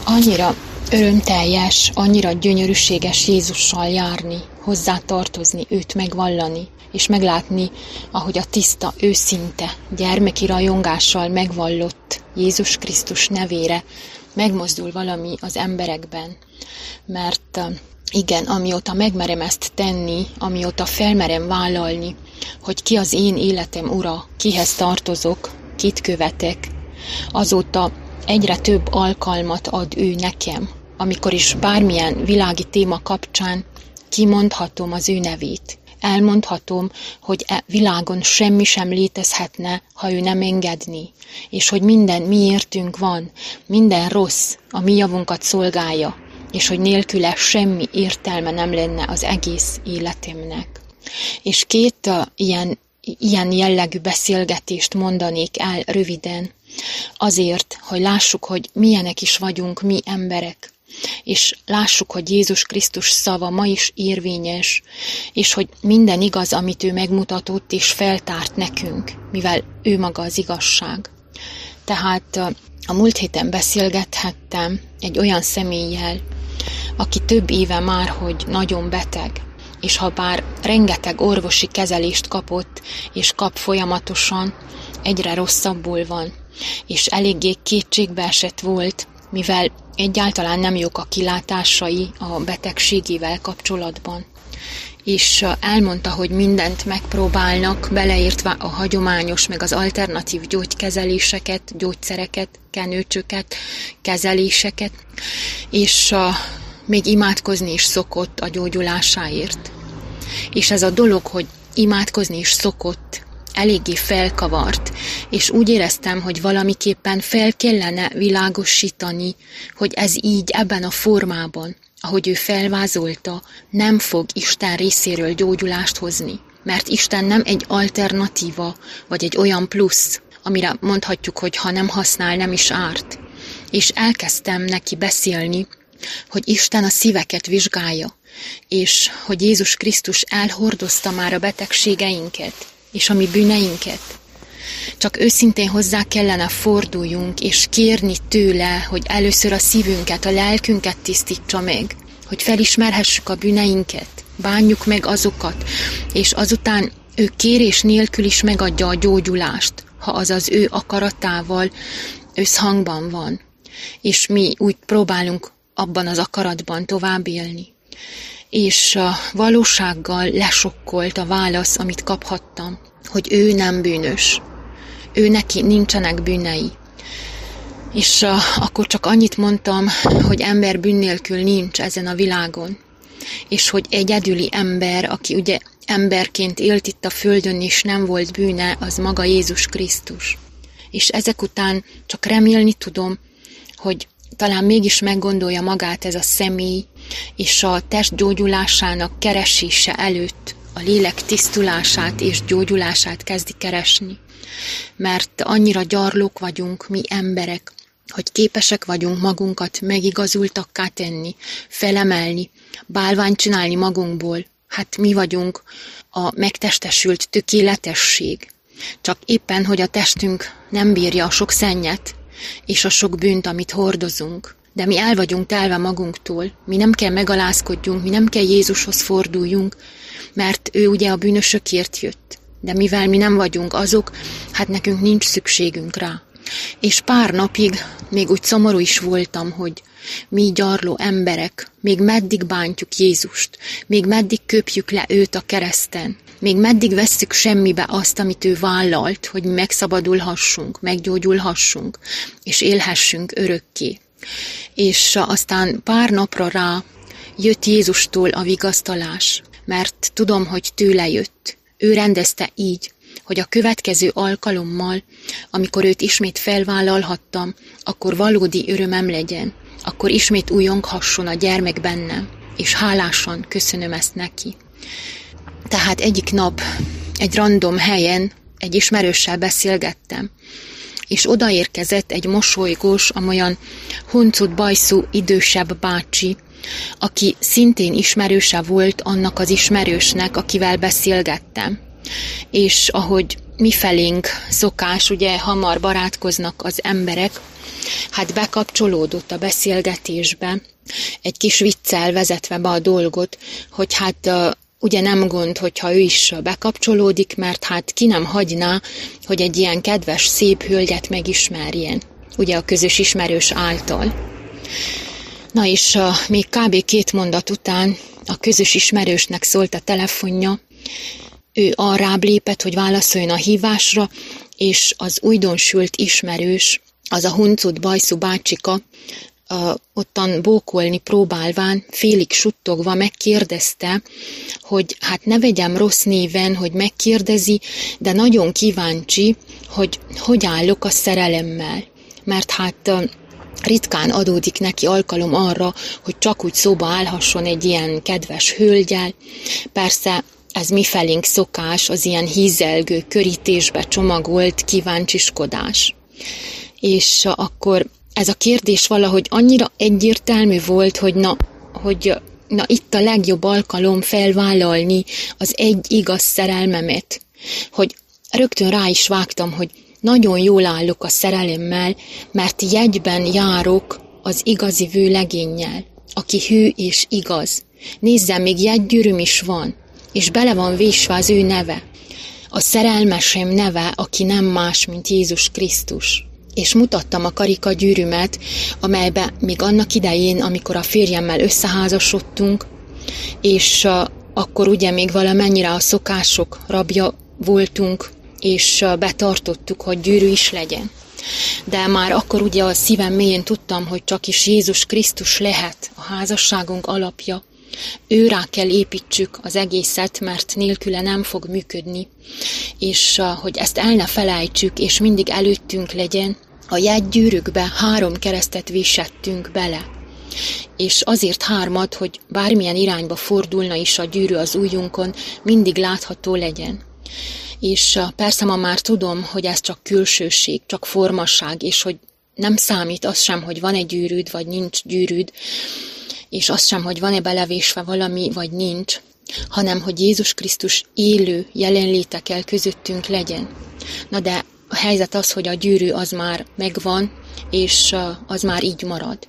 Annyira örömteljes, annyira gyönyörűséges Jézussal járni, hozzá tartozni, őt megvallani, és meglátni, ahogy a tiszta, őszinte, gyermeki rajongással megvallott Jézus Krisztus nevére megmozdul valami az emberekben. Mert igen, amióta megmerem ezt tenni, amióta felmerem vállalni, hogy ki az én életem ura, kihez tartozok, kit követek, azóta egyre több alkalmat ad ő nekem, amikor is bármilyen világi téma kapcsán kimondhatom az ő nevét. Elmondhatom, hogy e világon semmi sem létezhetne, ha ő nem engedné, és hogy minden miértünk van, minden rossz a mi javunkat szolgálja, és hogy nélküle semmi értelme nem lenne az egész életemnek. És két ilyen jellegű beszélgetést mondanék el röviden, azért, hogy lássuk, hogy milyenek is vagyunk mi emberek, és lássuk, hogy Jézus Krisztus szava ma is érvényes, és hogy minden igaz, amit ő megmutatott és feltárt nekünk, mivel ő maga az igazság. Tehát a múlt héten beszélgethettem egy olyan személlyel, aki több éve már, hogy nagyon beteg, és ha bár rengeteg orvosi kezelést kapott, és kap folyamatosan, egyre rosszabbul van, és eléggé kétségbeesett volt, mivel egyáltalán nem jók a kilátásai a betegségével kapcsolatban. És elmondta, hogy mindent megpróbálnak, beleértve a hagyományos, meg az alternatív gyógykezeléseket, gyógyszereket, kenőcsöket, kezeléseket, és még imádkozni is szokott a gyógyulásáért. És ez a dolog, hogy imádkozni is szokott, eléggé felkavart, és úgy éreztem, hogy valamiképpen fel kellene világosítani, hogy ez így ebben a formában, ahogy ő felvázolta, nem fog Isten részéről gyógyulást hozni. Mert Isten nem egy alternatíva, vagy egy olyan plusz, amire mondhatjuk, hogy ha nem használ, nem is árt. És elkezdtem neki beszélni, hogy Isten a szíveket vizsgálja, és hogy Jézus Krisztus elhordozta már a betegségeinket, és a mi bűneinket. Csak őszintén hozzá kellene forduljunk, és kérni tőle, hogy először a szívünket, a lelkünket tisztítsa meg, hogy felismerhessük a bűneinket, bánjuk meg azokat, és azután ő kérés nélkül is megadja a gyógyulást, ha az az ő akaratával összhangban van. És mi úgy próbálunk abban az akaratban tovább élni. És a valósággal lesokkolt a válasz, amit kaphattam, hogy ő nem bűnös. Ő neki nincsenek bűnei. És akkor csak annyit mondtam, hogy ember bűn nélkül nincs ezen a világon. És hogy egyedüli ember, aki ugye emberként élt itt a földön, és nem volt bűne, az maga Jézus Krisztus. És ezek után csak remélni tudom, hogy talán mégis meggondolja magát ez a személy, és a test gyógyulásának keresése előtt a lélek tisztulását és gyógyulását kezdi keresni. Mert annyira gyarlók vagyunk mi emberek, hogy képesek vagyunk magunkat megigazultakká tenni, felemelni, bálványt csinálni magunkból. Hát mi vagyunk a megtestesült tökéletesség. Csak éppen, hogy a testünk nem bírja a sok szennyet, és a sok bűnt, amit hordozunk. De mi el vagyunk telve magunktól, mi nem kell megalázkodjunk, mi nem kell Jézushoz forduljunk, mert ő ugye a bűnösökért jött. De mivel mi nem vagyunk azok, hát nekünk nincs szükségünk rá. És pár napig még úgy szomorú is voltam, hogy mi gyarló emberek, még meddig bántjuk Jézust, még meddig köpjük le őt a kereszten, még meddig vesszük semmibe azt, amit ő vállalt, hogy megszabadulhassunk, meggyógyulhassunk, és élhessünk örökké. És aztán pár napra rá jött Jézustól a vigasztalás, mert tudom, hogy tőle jött. Ő rendezte így, hogy a következő alkalommal, amikor őt ismét felvállalhattam, akkor valódi örömem legyen, akkor ismét újonghasson a gyermek bennem, és hálásan köszönöm ezt neki. Tehát egyik nap egy random helyen egy ismerőssel beszélgettem, és odaérkezett egy mosolygós, amolyan huncut bajszú idősebb bácsi, aki szintén ismerőse volt annak az ismerősnek, akivel beszélgettem. És ahogy mifelénk szokás, ugye hamar barátkoznak az emberek, hát bekapcsolódott a beszélgetésbe, egy kis viccel vezetve be a dolgot, hogy hát ugye nem gond, hogyha ő is bekapcsolódik, mert hát ki nem hagyná, hogy egy ilyen kedves, szép hölgyet megismerjen, ugye a közös ismerős által. Na és még kb. 2 mondat után a közös ismerősnek szólt a telefonja, ő arrább lépett, hogy válaszoljon a hívásra, és az újdonsült ismerős, az a huncut bajszú bácsika, ottan bókolni próbálván, félig suttogva megkérdezte, hogy hát ne vegyem rossz néven, hogy megkérdezi, de nagyon kíváncsi, hogy állok a szerelemmel. Mert hát ritkán adódik neki alkalom arra, hogy csak úgy szóba állhasson egy ilyen kedves hölgyel. Persze ez mifelénk szokás, az ilyen hízelgő, körítésbe csomagolt kíváncsiskodás. És akkor ez a kérdés valahogy annyira egyértelmű volt, hogy na itt a legjobb alkalom felvállalni az egy igaz szerelmemet, hogy rögtön rá is vágtam, hogy nagyon jól állok a szerelemmel, mert jegyben járok az igazi vőlegénnyel, aki hű és igaz. Nézzem, még jegygyűrűm is van, és bele van vésve az ő neve. A szerelmesem neve, aki nem más, mint Jézus Krisztus. És mutattam a karikagyűrűmet, amelybe még annak idején, amikor a férjemmel összeházasodtunk, és akkor ugye még valamennyire a szokások rabja voltunk, és betartottuk, hogy gyűrű is legyen. De már akkor ugye a szívem mélyén tudtam, hogy csak is Jézus Krisztus lehet a házasságunk alapja. Őrá kell építsük az egészet, mert nélküle nem fog működni, és hogy ezt el ne felejtsük, és mindig előttünk legyen, a jegygyűrűkbe 3 keresztet vésettünk bele. És azért 3, hogy bármilyen irányba fordulna is a gyűrű az ujjunkon, mindig látható legyen. És persze ma már tudom, hogy ez csak külsőség, csak formaság, és hogy nem számít az sem, hogy van egy gyűrűd, vagy nincs gyűrűd, és az sem, hogy van-e belevésve valami, vagy nincs, hanem, hogy Jézus Krisztus élő jelenléte kell közöttünk legyen. Na de a helyzet az, hogy a gyűrű az már megvan, és az már így marad.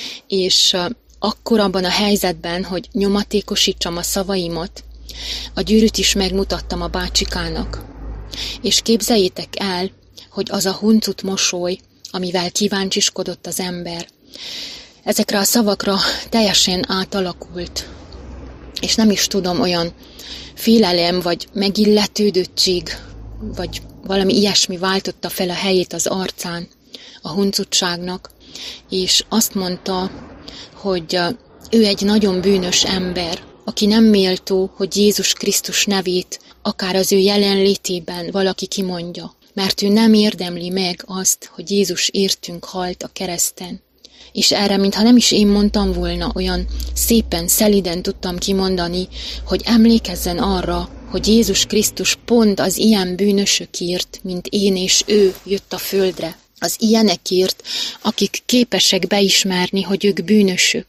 És akkor abban a helyzetben, hogy nyomatékosítsam a szavaimat, a gyűrűt is megmutattam a bácsikának. És képzeljétek el, hogy az a huncut mosoly, amivel kíváncsiskodott az ember, ezekre a szavakra teljesen átalakult. És nem is tudom, olyan félelem, vagy megilletődöttség, vagy valami ilyesmi váltotta fel a helyét az arcán a huncutságnak, és azt mondta, hogy ő egy nagyon bűnös ember, aki nem méltó, hogy Jézus Krisztus nevét akár az ő jelenlétében valaki kimondja, mert ő nem érdemli meg azt, hogy Jézus értünk halt a kereszten. És erre, mintha nem is én mondtam volna, olyan szépen, szeliden tudtam kimondani, hogy emlékezzen arra, hogy Jézus Krisztus pont az ilyen bűnösökért, mint én és ő jött a földre. Az ilyenekért, akik képesek beismerni, hogy ők bűnösök.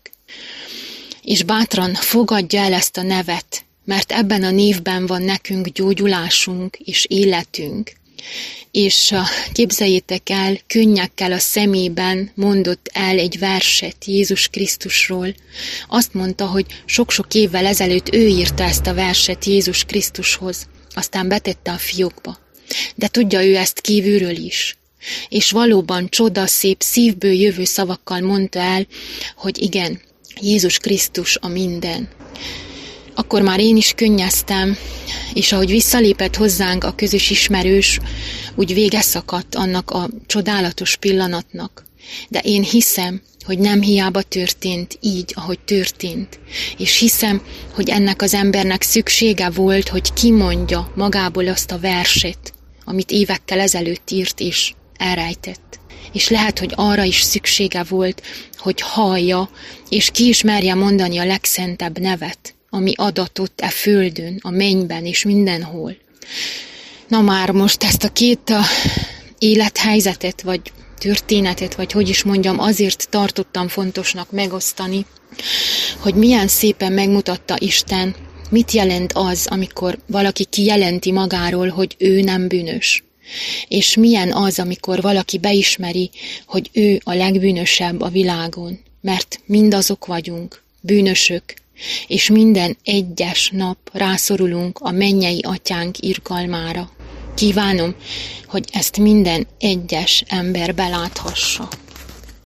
És bátran fogadja el ezt a nevet, mert ebben a névben van nekünk gyógyulásunk és életünk. És képzeljétek el, könnyekkel a szemében mondott el egy verset Jézus Krisztusról. Azt mondta, hogy sok-sok évvel ezelőtt ő írta ezt a verset Jézus Krisztushoz, aztán betette a fiókba. De tudja ő ezt kívülről is. És valóban csodaszép, szívből jövő szavakkal mondta el, hogy igen, Jézus Krisztus a minden. Akkor már én is könnyeztem, és ahogy visszalépett hozzánk a közös ismerős, úgy vége szakadt annak a csodálatos pillanatnak. De én hiszem, hogy nem hiába történt így, ahogy történt. És hiszem, hogy ennek az embernek szüksége volt, hogy kimondja magából azt a verset, amit évekkel ezelőtt írt és elrejtett. És lehet, hogy arra is szüksége volt, hogy hallja, és ki is merje mondani a legszentebb nevet, ami adatott e földön, a mennyben és mindenhol. Na már most ezt a 2 élethelyzetet, vagy történetet, vagy hogy is mondjam, azért tartottam fontosnak megosztani, hogy milyen szépen megmutatta Isten Mit jelent az, amikor valaki kijelenti magáról, hogy ő nem bűnös? És milyen az, amikor valaki beismeri, hogy ő a legbűnösebb a világon? Mert mindazok vagyunk, bűnösök, és minden egyes nap rászorulunk a mennyei atyánk irgalmára. Kívánom, hogy ezt minden egyes ember beláthassa.